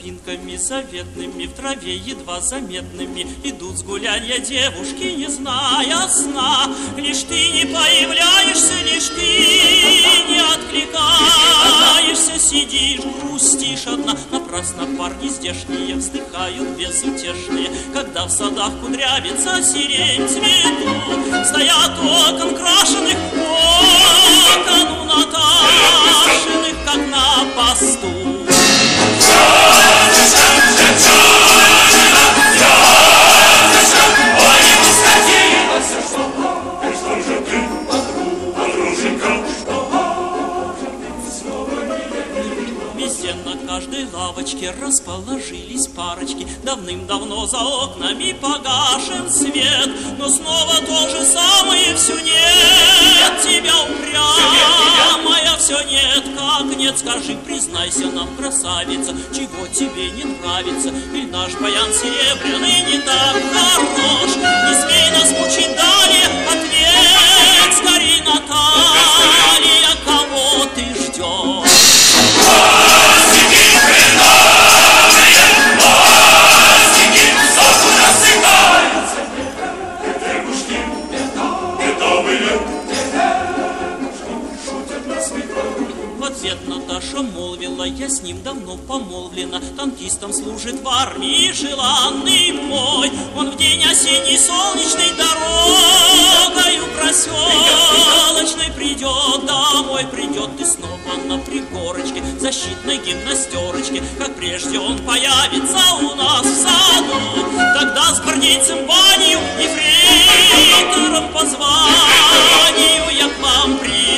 тропинками заветными, в траве едва заметными идут с гулянья девушки, не зная сна. Лишь ты не появляешься, лишь ты не откликаешься, сидишь, грустишь одна. Напрасно парни здешние вздыхают безутешные, когда в садах кудрявится сирень цвету. Стоят окон крашеных, окон у Наташиных, как на посту. Везде на каждой лавочке расположились парочки. Давным-давно за окнами погашен свет, но снова то же самое, все нет тебя, упрямая, все нет, как нет, скажи, признайся нам, красавица, чего тебе не нравится, или наш баян серебряный не так хорош, не смей нас мучить далее, ответь скорей, Наталья, кого ты ждешь? В ответ Наташа молвила: я с ним давно помолвлена, танкистом служит в армии желанный мой. Он в день осенний солнечной дорогою проселочной придет домой, придет и снова на пригорочке защитной гимнастерочке, как прежде он появится у нас в саду. Тогда с гвардейцем Ванью, ефрейтором по званию, я к вам приеду.